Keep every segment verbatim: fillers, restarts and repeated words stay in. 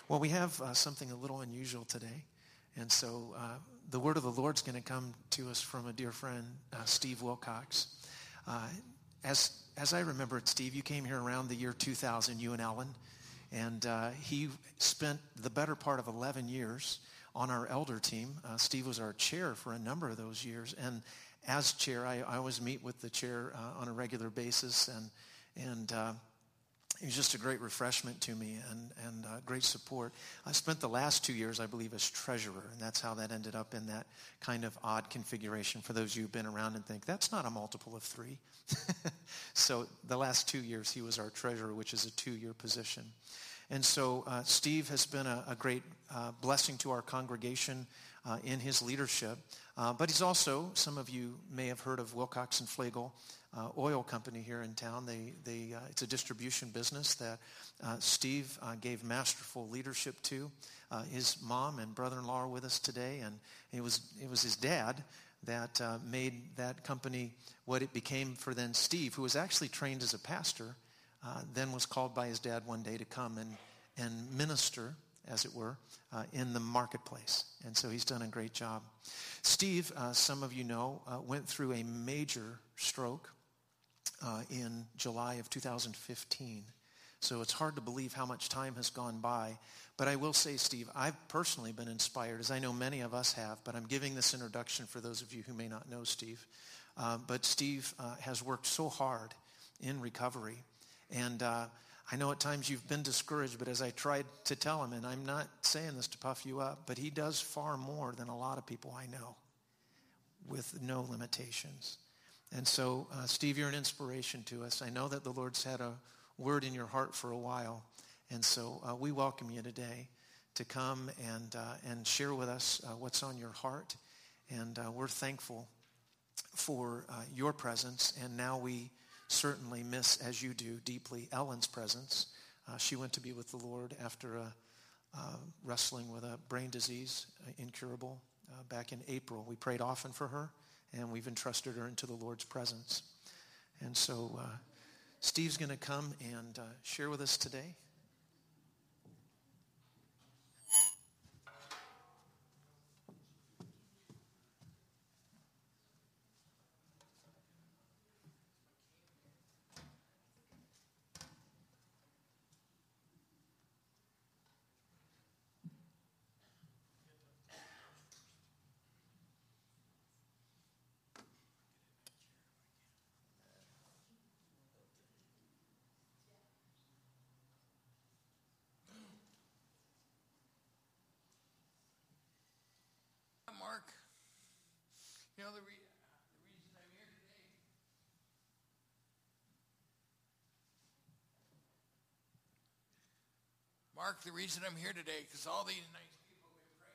Well, we have uh, something a little unusual today. And so uh, the word of the Lord's going to come to us from a dear friend, uh, Steve Wilcox. Uh, as as I remember it, Steve, you came here around the year two thousand, you and Ellen. And uh, he spent the better part of eleven years on our elder team. Uh, Steve was our chair for a number of those years. And as chair, I, I always meet with the chair uh, on a regular basis. And, and uh, it was just a great refreshment to me and, and uh, great support. I spent the last two years, I believe, as treasurer, and that's how that ended up in that kind of odd configuration for those of you who've been around and think, that's not a multiple of three. So the last two years, he was our treasurer, which is a two-year position. And so uh, Steve has been a, a great uh, blessing to our congregation uh, in his leadership. Uh, but he's also, some of you may have heard of Wilcox and Flegel uh, Oil Company here in town. They, they, uh, it's a distribution business that uh, Steve uh, gave masterful leadership to. Uh, his mom and brother-in-law are with us today, and it was it was his dad that uh, made that company what it became for then Steve, who was actually trained as a pastor, uh, then was called by his dad one day to come and, and minister, as it were, uh, in the marketplace. And so he's done a great job. Steve, uh, some of you know, uh, went through a major stroke uh, in July of two thousand fifteen. So it's hard to believe how much time has gone by. But I will say, Steve, I've personally been inspired, as I know many of us have, but I'm giving this introduction for those of you who may not know Steve. Uh, but Steve uh, has worked so hard in recovery. And uh, I know at times you've been discouraged, but as I tried to tell him, and I'm not saying this to puff you up, but he does far more than a lot of people I know with no limitations. And so, uh, Steve, you're an inspiration to us. I know that the Lord's had a word in your heart for a while. And so uh, we welcome you today to come and uh, and share with us uh, what's on your heart. And uh, we're thankful for uh, your presence. And now we certainly miss, as you do, deeply Ellen's presence. Uh, she went to be with the Lord after a, uh, wrestling with a brain disease, uh, incurable, uh, back in April. We prayed often for her, and we've entrusted her into the Lord's presence. And so uh, Steve's going to come and uh, share with us today. Mark, you know, the, re- the reason I'm here today, Mark, the reason I'm here today, because all these nice people have been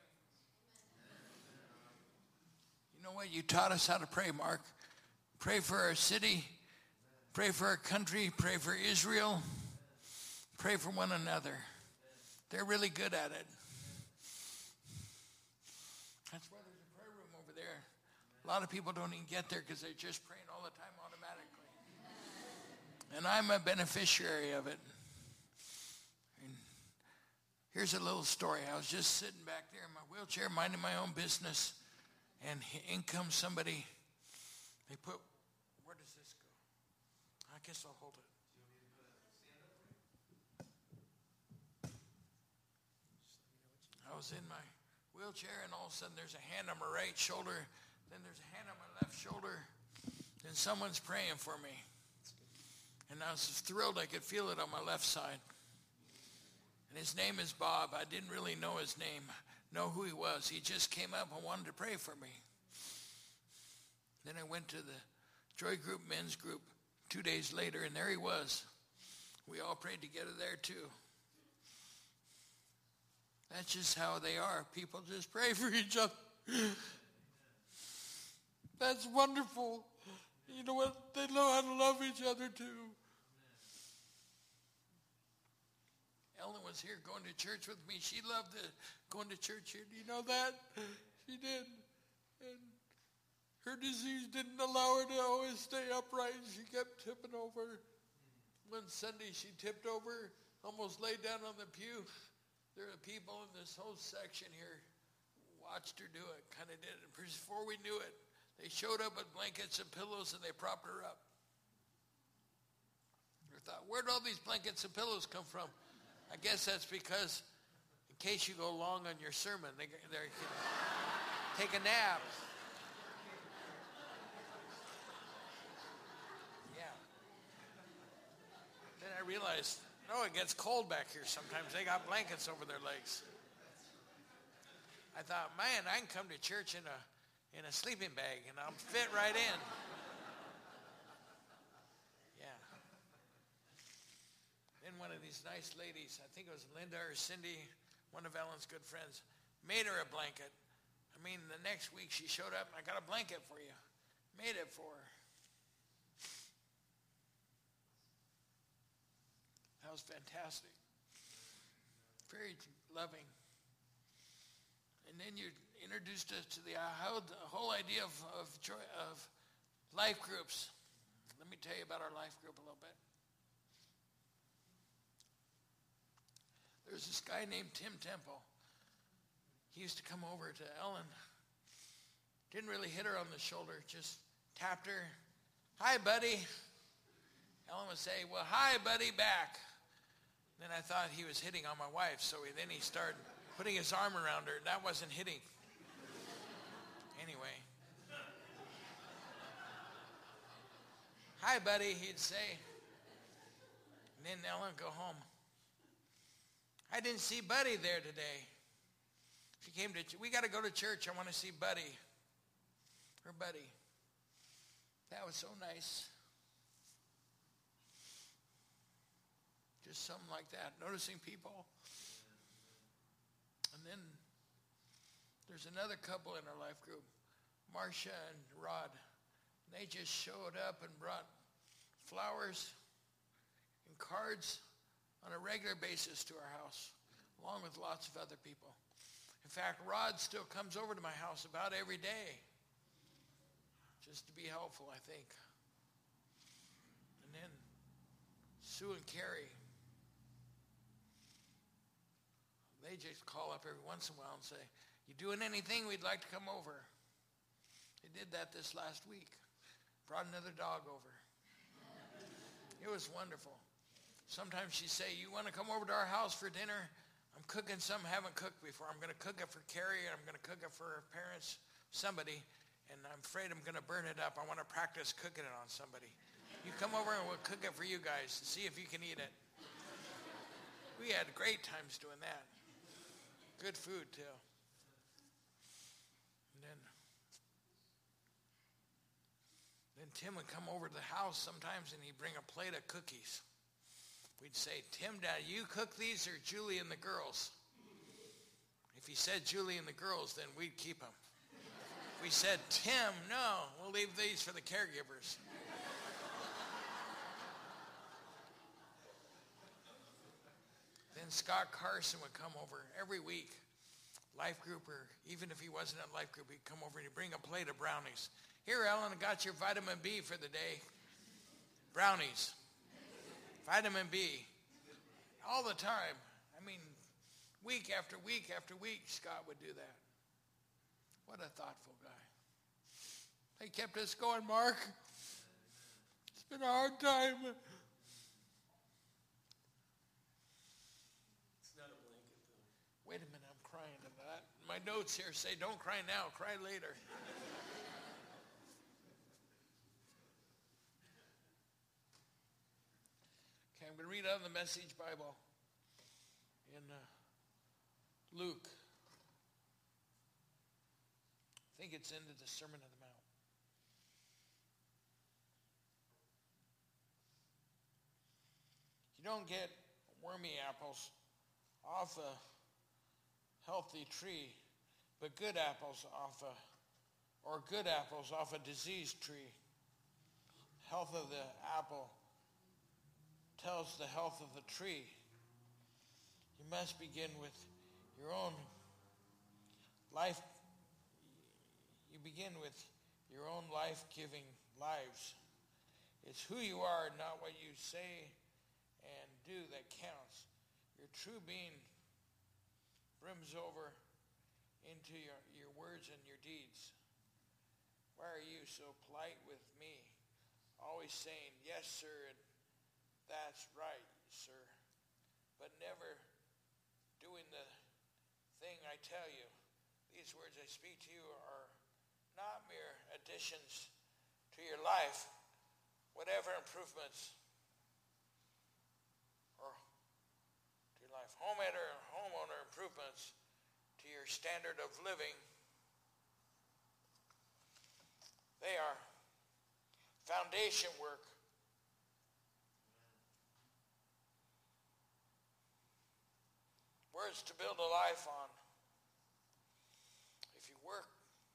praying. You know what? You taught us how to pray, Mark. Pray for our city, pray for our country, pray for Israel, pray for one another. They're really good at it. That's why there's a prayer room over there. A lot of people don't even get there because they're just praying all the time automatically. And I'm a beneficiary of it. And here's a little story. I was just sitting back there in my wheelchair, minding my own business, and in comes somebody. They put, where does this go? I guess I'll hold it. I was in my wheelchair, and all of a sudden there's a hand on my right shoulder, then there's a hand on my left shoulder, and someone's praying for me. And I was thrilled I could feel it on my left side. And his name is Bob. I didn't really know his name, know who he was. He just came up and wanted to pray for me. Then I went to the Joy Group men's group two days later, and there he was. We all prayed together there too. That's just how they are. People just pray for each other. That's wonderful. You know what? They know how to love each other too. Ellen was here going to church with me. She loved the, going to church here. Do you know that? She did. And her disease didn't allow her to always stay upright. She kept tipping over. One Sunday she tipped over, almost laid down on the pew. There are people in this whole section here who watched her do it, kind of did it. Before we knew it, they showed up with blankets and pillows and they propped her up. I thought, where'd all these blankets and pillows come from? I guess that's because in case you go long on your sermon, they, they can take a nap. Yeah. Then I realized, no, it gets cold back here sometimes. They got blankets over their legs. I thought, man, I can come to church in a in a sleeping bag and I'll fit right in. Yeah. Then one of these nice ladies, I think it was Linda or Cindy, one of Ellen's good friends, made her a blanket. I mean, the next week she showed up, I got a blanket for you. Made it for her. That was fantastic. Very loving. And then you introduced us to the, uh, the whole idea of, of, joy, of life groups. Let me tell you about our life group a little bit. There's this guy named Tim Temple. He used to come over to Ellen. Didn't really hit her on the shoulder, just tapped her. Hi, buddy. Ellen would say, well, hi, buddy, back. Then I thought he was hitting on my wife, so he, then he started putting his arm around her. That wasn't hitting. Anyway. Hi, buddy, he'd say. And then Ellen would go home. I didn't see Buddy there today. She came to, we got to go to church. I want to see Buddy. Her buddy. That was so nice. Just something like that. Noticing people. And then there's another couple in our life group, Marcia and Rod. They just showed up and brought flowers and cards on a regular basis to our house, along with lots of other people. In fact, Rod still comes over to my house about every day, just to be helpful, I think. And then Sue and Carrie, they just call up every once in a while and say, you doing anything? We'd like to come over. They did that this last week. Brought another dog over. It was wonderful. Sometimes she'd say, you want to come over to our house for dinner? I'm cooking something I haven't cooked before. I'm going to cook it for Carrie, and I'm going to cook it for her parents, somebody, and I'm afraid I'm going to burn it up. I want to practice cooking it on somebody. You come over and we'll cook it for you guys to see if you can eat it. We had great times doing that. Good food, too. And then, then Tim would come over to the house sometimes, and he'd bring a plate of cookies. We'd say, Tim, Dad, you cook these or Julie and the girls? If he said Julie and the girls, then we'd keep them. If we said, Tim, no, we'll leave these for the caregivers. Then Scott Carson would come over every week, life group, or even if he wasn't at life group, he'd come over and he'd bring a plate of brownies. Here, Ellen, I got your vitamin B for the day. Brownies. Vitamin B. All the time. I mean, week after week after week, Scott would do that. What a thoughtful guy. He kept us going, Mark. It's been a hard time. Wait a minute, I'm crying to that. My notes here say, don't cry now, cry later. Okay, I'm going to read out of the Message Bible in uh, Luke. I think it's into the Sermon on the Mount. You don't get wormy apples off a healthy tree, but good apples off a, or good apples off a diseased tree. Health of the apple tells the health of the tree. You must begin with your own life. You begin with your own life-giving lives. It's who you are, not what you say and do that counts. Your true being brims over into your, your words and your deeds. Why are you so polite with me? Always saying, yes, sir, and that's right, sir. But never doing the thing I tell you. These words I speak to you are not mere additions to your life, whatever improvements or to your life, homeowner, homeowner improvements to your standard of living. They are foundation work. Words to build a life on. If you work,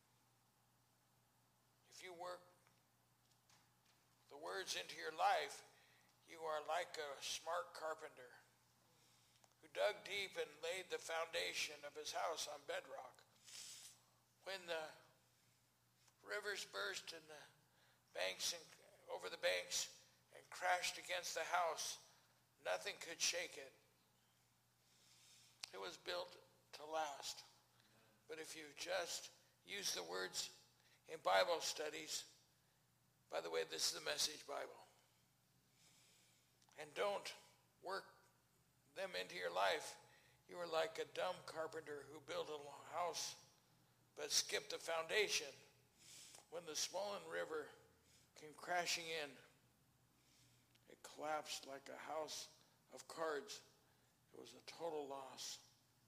if you work the words into your life, you are like a smart carpenter who dug deep and laid the foundation of his house on bedrock. When the rivers burst and the banks and over the banks and crashed against the house, nothing could shake it. It was built to last. But if you just use the words in Bible studies, by the way, this is the Message Bible, and don't work them into your life, you are like a dumb carpenter who built a house but skipped the foundation. When the swollen river came crashing in, it collapsed like a house of cards. It was a total loss.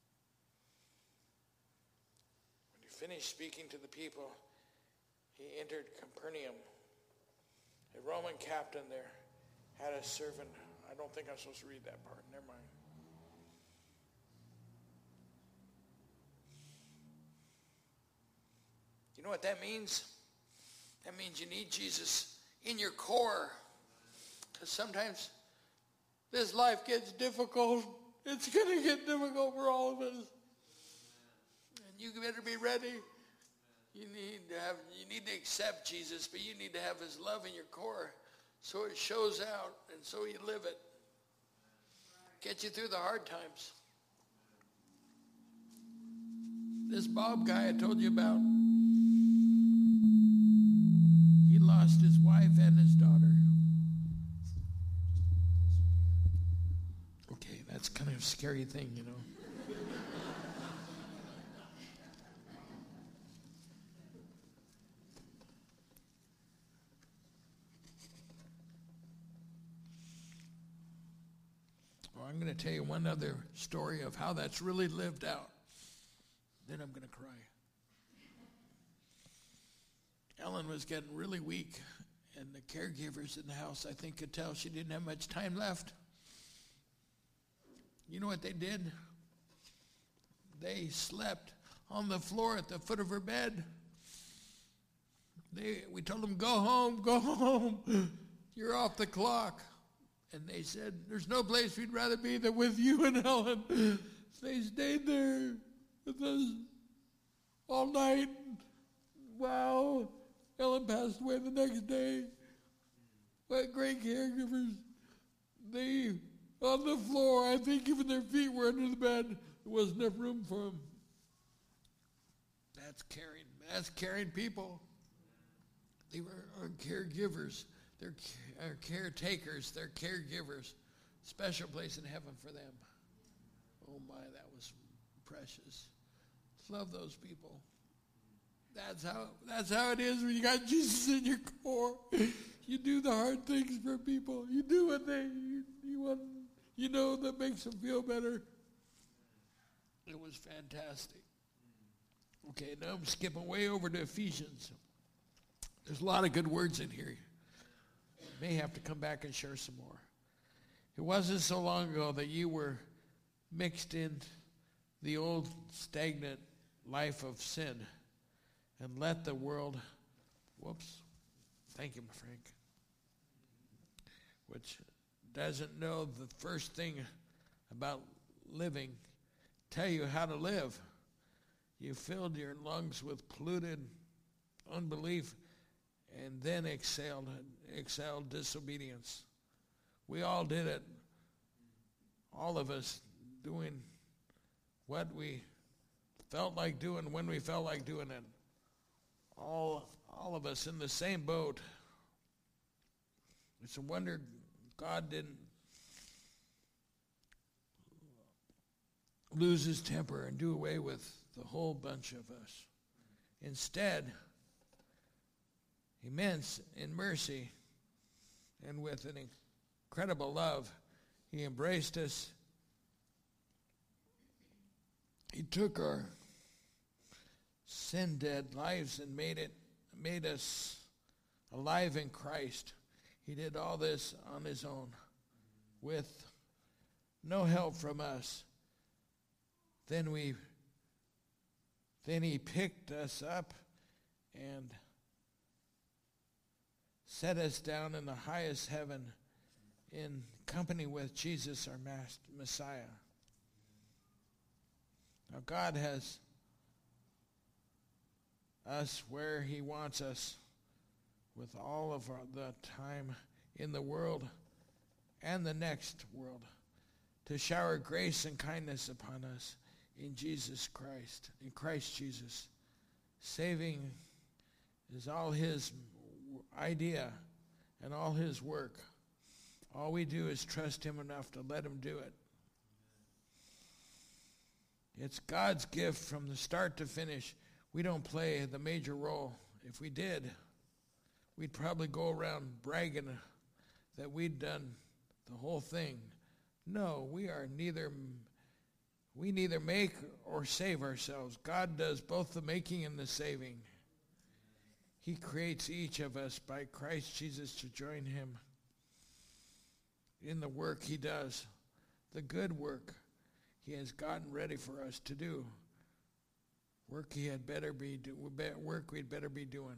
When he finished speaking to the people, he entered Capernaum. A Roman captain there had a servant. I don't think I'm supposed to read that part. Never mind. You know what that means? That means you need Jesus in your core. Because sometimes this life gets difficult. It's going to get difficult for all of us. And you better be ready. You need to have, you need to accept Jesus, but you need to have his love in your core so it shows out and so you live it. Get you through the hard times. This Bob guy I told you about, he lost his wife and his daughter. Okay, that's kind of a scary thing, you know. I'm going to tell you one other story of how that's really lived out. Then I'm going to cry. Ellen was getting really weak, and the caregivers in the house, I think, could tell she didn't have much time left. You know what they did? They slept on the floor at the foot of her bed. They, we told them, go home, go home. You're off the clock. And they said, there's no place we'd rather be than with you and Ellen. So they stayed there with us all night. Wow. Ellen passed away the next day. What great caregivers. They, on the floor, I think even their feet were under the bed. There wasn't enough room for them. That's caring. That's caring people. They were our caregivers. They're our caretakers, they're caregivers. Special place in heaven for them. Oh my, that was precious. Love those people. That's how that's how it is when you got Jesus in your core. You do the hard things for people. You do what they you, you want. You know that makes them feel better. It was fantastic. Okay, now I'm skipping way over to Ephesians. There's a lot of good words in here. May have to come back and share some more. It wasn't so long ago that you were mixed in the old stagnant life of sin and let the world, whoops, thank you, Frank, which doesn't know the first thing about living, tell you how to live. You filled your lungs with polluted unbelief and then exhaled, exhaled disobedience. We all did it. All of us doing what we felt like doing when we felt like doing it. All, all of us in the same boat. It's a wonder God didn't lose his temper and do away with the whole bunch of us. Instead, immense in mercy and with an incredible love, he embraced us. He took our sin-dead lives and made it, made us alive in Christ. He did all this on his own with no help from us. Then we, then he picked us up and set us down in the highest heaven in company with Jesus, our Master, Messiah. Now God has us where he wants us with all of our, the time in the world and the next world to shower grace and kindness upon us in Jesus Christ, in Christ Jesus. Saving is all his idea and all his work. All we do is trust him enough to let him do it. It's God's gift from the start to finish. We don't play the major role. If we did, we'd probably go around bragging that we'd done the whole thing. No, we are neither, we neither make or save ourselves. God does both the making and the saving. He creates each of us by Christ Jesus to join him in the work he does, the good work he has gotten ready for us to do. Work he had better be do, work we'd better be doing.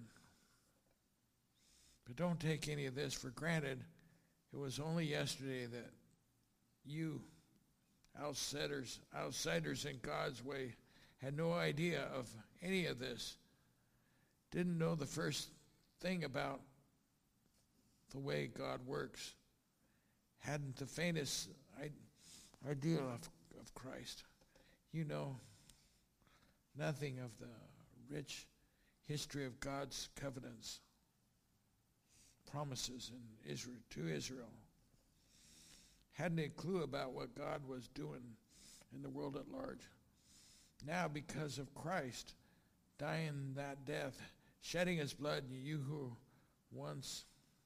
But don't take any of this for granted. It was only yesterday that you, outsiders, outsiders in God's way, had no idea of any of this. Didn't know the first thing about the way God works. Hadn't the faintest idea of, of Christ. You know nothing of the rich history of God's covenants, promises in Israel to Israel. Hadn't a clue about what God was doing in the world at large. Now, because of Christ dying that death, shedding his blood, you who once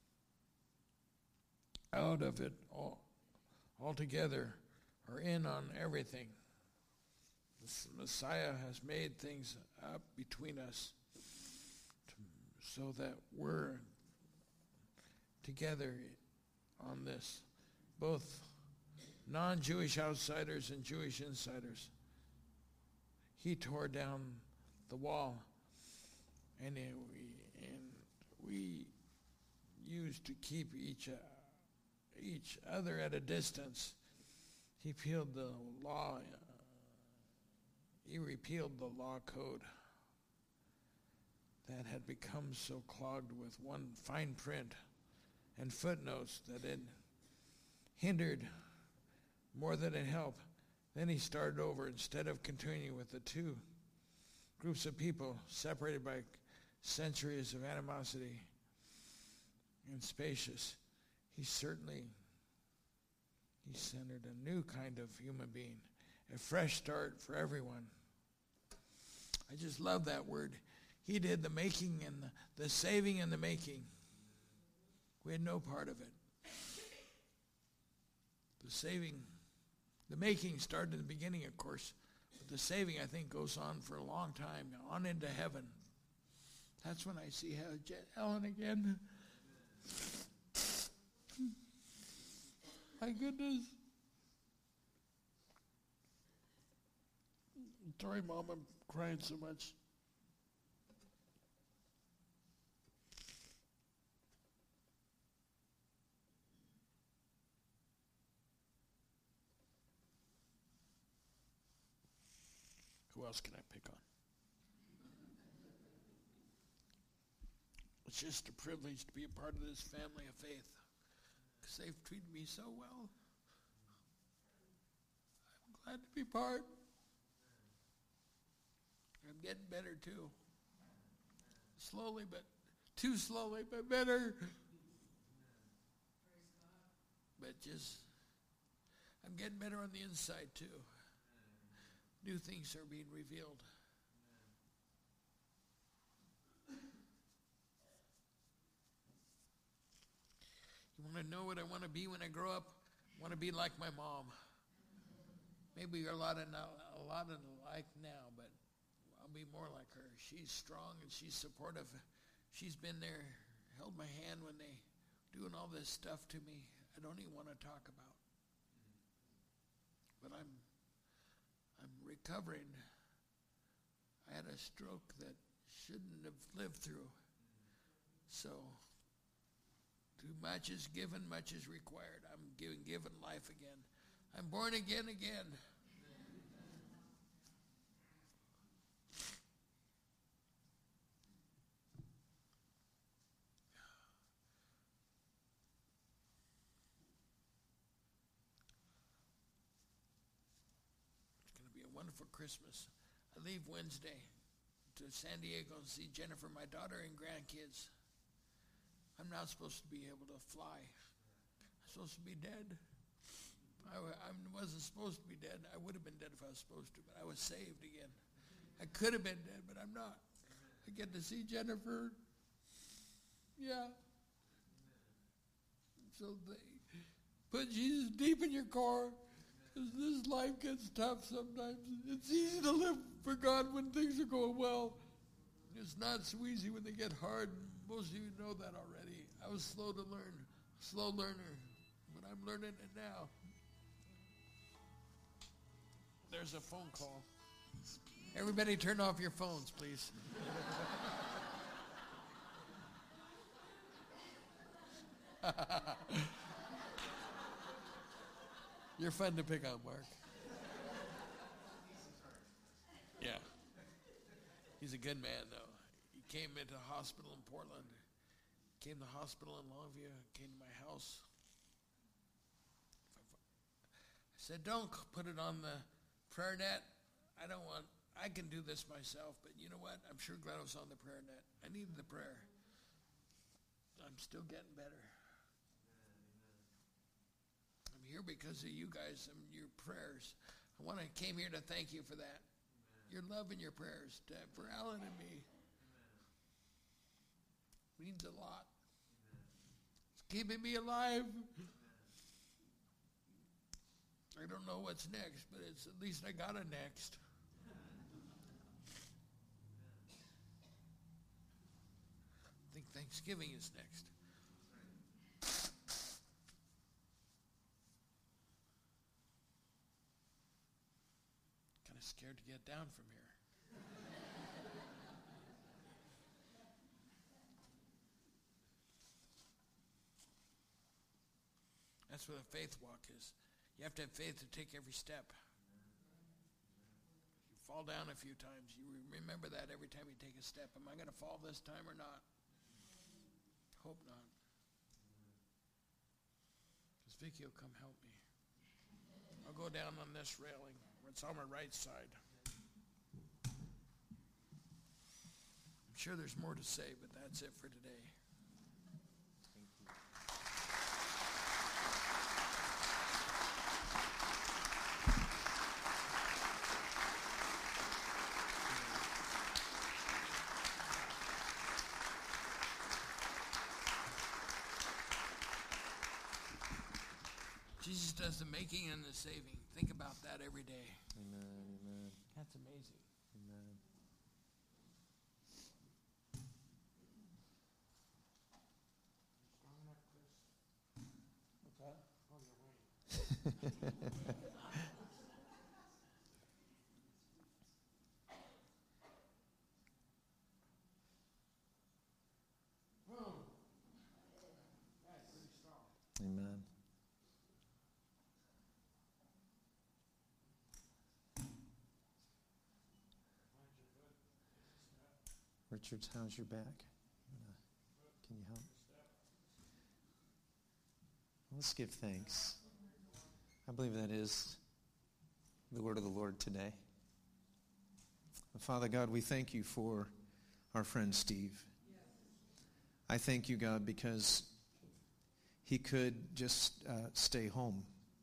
out of it all altogether are in on everything. The Messiah has made things up between us to, so that we're together on this, both non-Jewish outsiders and Jewish insiders. He tore down the wall, and it, we, and we used to keep each uh, each other at a distance. He repealed the law. Uh, he repealed the law code that had become so clogged with one fine print and footnotes that it hindered more than it helped. Then he started over. Instead of continuing with the two groups of people separated by centuries of animosity and spacious, he certainly, he centered a new kind of human being, a fresh start for everyone. I just love that word. He did the making and the, the saving and the making. We had no part of it. The saving, the making started in the beginning, of course, but the saving, I think, goes on for a long time, on into heaven. That's when I see Helen again. My goodness. Sorry, Mom, I'm crying so much. Who else can I pick on? It's just a privilege to be a part of this family of faith, because they've treated me so well. I'm glad to be part. getting better too. Slowly, but too slowly, but better. But just, I'm getting better on the inside too. New things are being revealed. You want to know what I want to be when I grow up? I want to be like my mom. Maybe you're a lot of now, a lot of alike now, but I'll be more like her. She's strong and she's supportive. She's been there, held my hand when they doing all this stuff to me I don't even want to talk about. But I'm I'm recovering. I had a stroke that shouldn't have lived through. So too much is given, much is required. I'm given given life again. I'm born again again. Wonderful Christmas. I leave Wednesday to San Diego and see Jennifer, my daughter, and grandkids. I'm not supposed to be able to fly. I'm supposed to be dead. I, I wasn't supposed to be dead. I would have been dead if I was supposed to, but I was saved again. I could have been dead, but I'm not. I get to see Jennifer. Yeah. So they put Jesus deep in your car. This life gets tough sometimes. It's easy to live for God when things are going well. It's not so easy when they get hard. Most of you know that already. I was slow to learn, slow learner, but I'm learning it now. There's a phone call. Everybody turn off your phones, please. You're fun to pick on, Mark. Yeah. He's a good man, though. He came into the hospital in Portland, came to the hospital in Longview, came to my house. I said, don't put it on the prayer net. I don't want, I can do this myself, but you know what? I'm sure glad I was on the prayer net. I needed the prayer. I'm still getting better. Here because of you guys and your prayers. I want to came here to thank you for that. Amen. Your love and your prayers to, for Alan and me. Amen. Means a lot. Amen. It's keeping me alive. Amen. I don't know what's next, but it's at least I got a next. I think Thanksgiving is next. Scared to get down from here. That's what a faith walk is. You have to have faith to take every step. You fall down a few times. You remember that every time you take a step. Am I going to fall this time or not? Hope not. Because Vicky will come help me. I'll go down on this railing. It's on my right side. I'm sure there's more to say, but that's it for today. Thank you. Jesus does the making and the saving. Think about that every day. Amen, amen. That's amazing. Amen. What's that? Oh, you're right. That's pretty strong. Amen. Richard, how's your back? Can you help? Let's give thanks. I believe that is the word of the Lord today. Father God, we thank you for our friend Steve. I thank you, God, because he could just uh, stay home.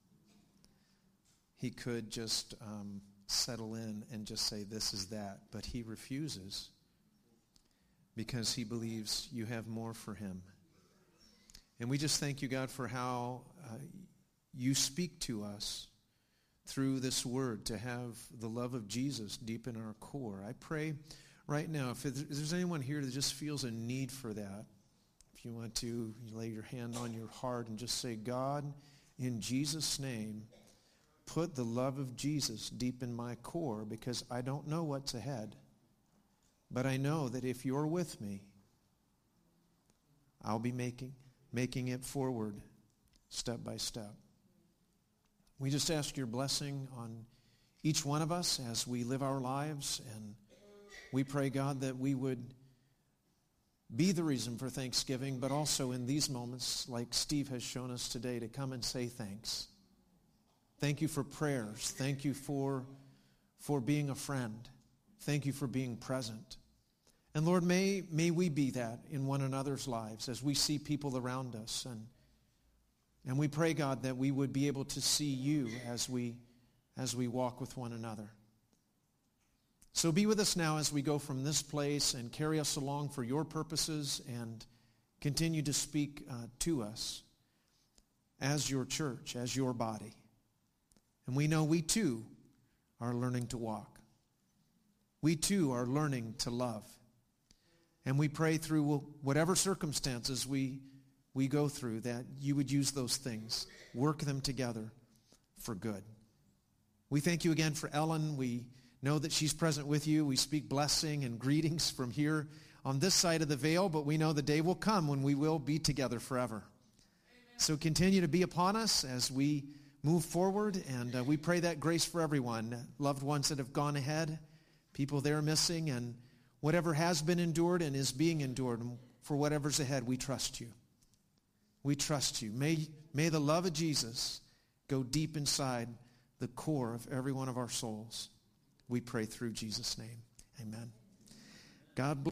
He could just um, settle in and just say, this is that. But he refuses because he believes you have more for him. And we just thank you, God, for how uh, you speak to us through this word to have the love of Jesus deep in our core. I pray right now, if there's anyone here that just feels a need for that, if you want to, you lay your hand on your heart and just say, God, in Jesus' name, put the love of Jesus deep in my core, because I don't know what's ahead. But I know that if you're with me, I'll be making, making it forward step by step. We just ask your blessing on each one of us as we live our lives, and we pray, God, that we would be the reason for Thanksgiving, but also in these moments, like Steve has shown us today, to come and say thanks. Thank you for prayers. Thank you for, for being a friend. Thank you for being present. And Lord, may, may we be that in one another's lives as we see people around us. And, and we pray, God, that we would be able to see you as we, as we walk with one another. So be with us now as we go from this place and carry us along for your purposes, and continue to speak uh, to us as your church, as your body. And we know we too are learning to walk. We too are learning to love. And we pray through whatever circumstances we, we go through, that you would use those things, work them together for good. We thank you again for Ellen. We know that she's present with you. We speak blessing and greetings from here on this side of the veil, but we know the day will come when we will be together forever. Amen. So continue to be upon us as we move forward, and uh, we pray that grace for everyone, loved ones that have gone ahead, people they're missing, and whatever has been endured and is being endured, and for whatever's ahead, we trust you. We trust you. May, may the love of Jesus go deep inside the core of every one of our souls. We pray through Jesus' name. Amen. God bless.